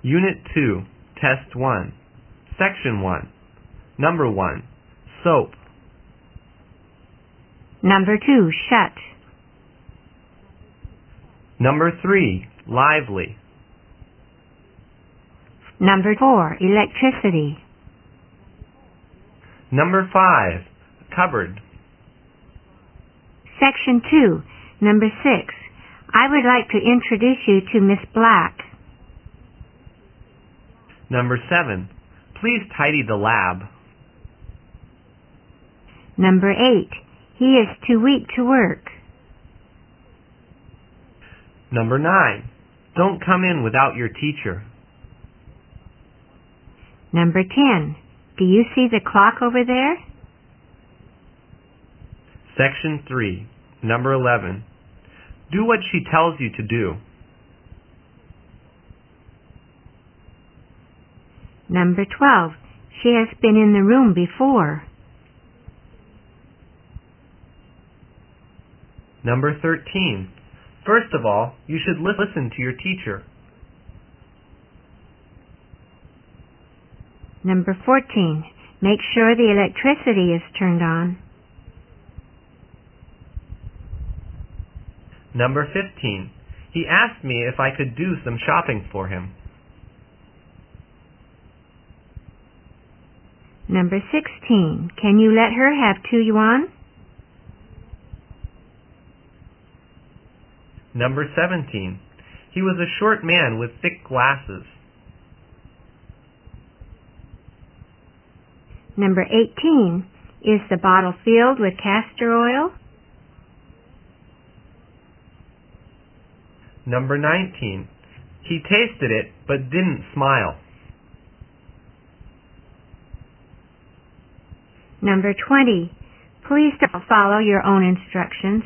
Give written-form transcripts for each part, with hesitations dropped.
Unit 2, Test 1, Section 1. Number 1, soap. Number 2, shut. Number 3, lively. Number 4, electricity. Number 5, cupboard. Section 2, Number 6. I would like to introduce you to Miss Black. Number 7, please tidy the lab. Number 8. He is too weak to work. Number 9, don't come in without your teacher. Number 10. Do you see the clock over there? Section 3, Number 11. Do what she tells you to do. Number 12. She has been in the room before. Number 13. First of all, you should listen to your teacher. Number 14. Make sure the electricity is turned on. Number 15. He asked me if I could do some shopping for him. Number 16. Can you let her have 2 yuan? Number 17. He was a short man with thick glasses. Number 18. Is the bottle filled with castor oil? Number 19. He tasted it but didn't smile. Number 20. Please don't follow your own instructions.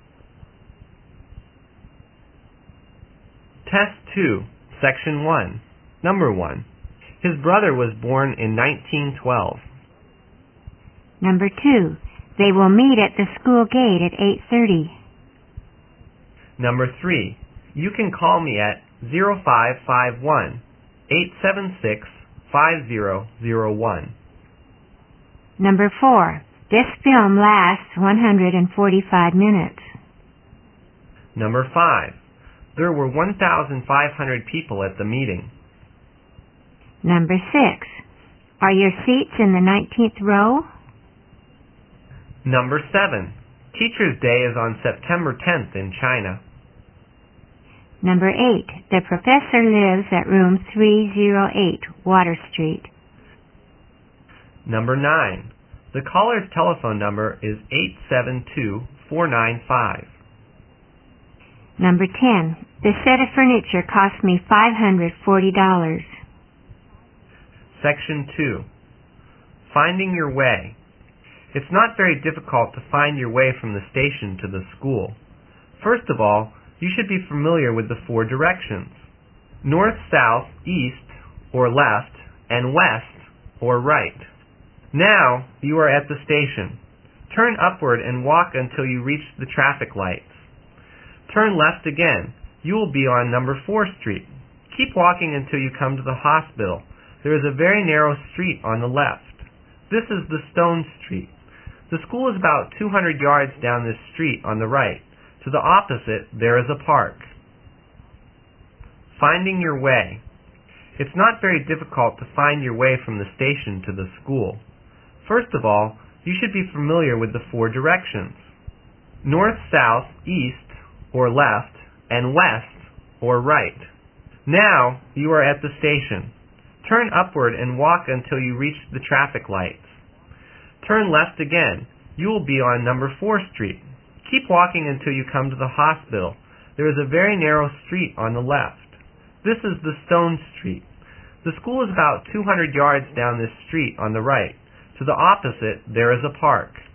Test 2, Section 1. Number 1. His brother was born in 1912. Number 2. They will meet at the school gate at 8:30. Number 3. You can call me at 0551 876 5001. Number 4. This film lasts 145 minutes. Number 5. There were 1,500 people at the meeting. Number 6. Are your seats in the 19th row? Number 7. Teacher's Day is on September 10th in China. Number 8. The professor lives at room 308, Water Street. Number 9. The caller's telephone number is 872-495. Number 10. The set of furniture cost me $540. Section 2. Finding your way. It's not very difficult to find your way from the station to the school. First of all, you should be familiar with the 4 directions: north, south, east, or left, and west, or right. Now you are at the station. Turn upward and walk until you reach the traffic lights. Turn left again. You will be on number 4 Street. Keep walking until you come to the hospital. There is a very narrow street on the left. This is the Stone Street. The school is about 200 yards down this street on the right. To the opposite, there is a park. Finding your way. It's not very difficult to find your way from the station to the school. First of all, you should be familiar with the 4 directions: north, south, east, or left, and west, or right. Now you are at the station. Turn upward and walk until you reach the traffic lights. Turn left again. You will be on number 4 Street. Keep walking until you come to the hospital. There is a very narrow street on the left. This is the Stone Street. The school is about 200 yards down this street on the right. To the opposite, there is a park.